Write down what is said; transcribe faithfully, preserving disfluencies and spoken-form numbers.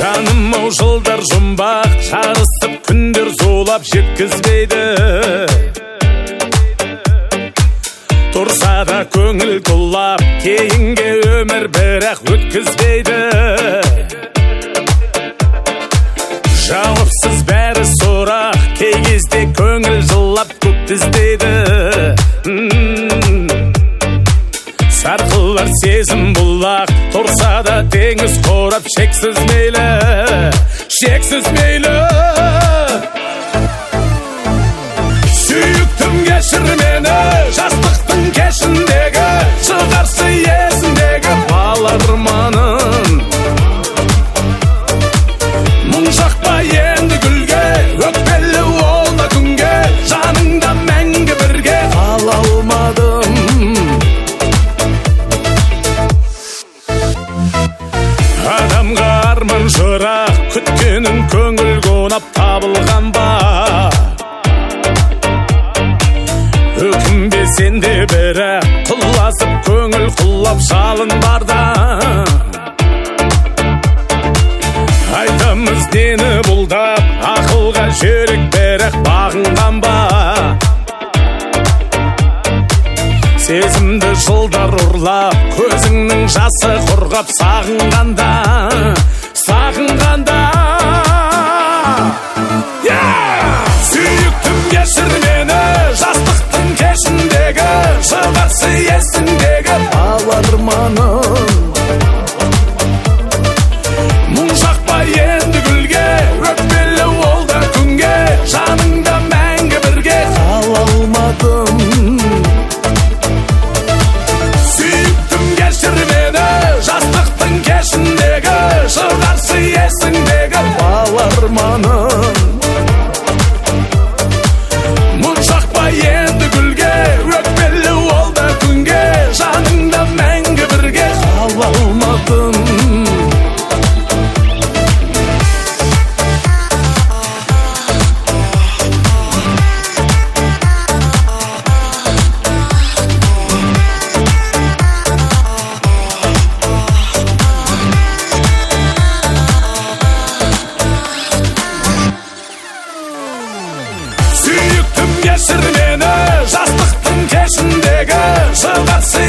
Жаным-ау жылдар жұмбақ, жарысып күндер зулап жеткізбейді. Тұрса да көңіл толап, кейінге өмір бірақ өткізбейді. Жауапсыз бәрі сұрақ, кей кезде көңіл жылап көкті іздейді. Сарқылар сезім бұлақ, тұрса да теңіз қорап, шексіз мейлі, шексіз мейлі. Сүйіктім кешір мені, жастықтың кешіндегі, шығарсы есіндегі бал арманын. Мұң шақпа енді гүлге, өкпелі ол да күнге, жаныңда мәңгі бірге қала алмадым. Адамға арман жырақ, күткенін көңіл қонап табылған ба? Өкінбе сенде бірақ, құласып көңіл құлап жалын барда. Айтамыз нені бұлдап, ақылға жүрек бірақ бағынған ба? Сезімді жылдар ұрлап, көзіңнің жасы құрғап сағынғанда, сағынғанда. Сүйіктім кешір мені, жастықтың кешіндегі, шығарсы есіндегі бал арманын. Мұң шақпа енді гүлге, өкпелі ол да күнге, жаныңда мәңгі бірге қала алмадым. Жастықтың кешіндегі, шығарсы есіңдегі бал арманын. Мұң шақпа енді гүлге, өкпелі ол да күнге, жаныңда мәңгі бірге қала алмадым. Кешір мені, жастықтың кешіндегі, шығарсы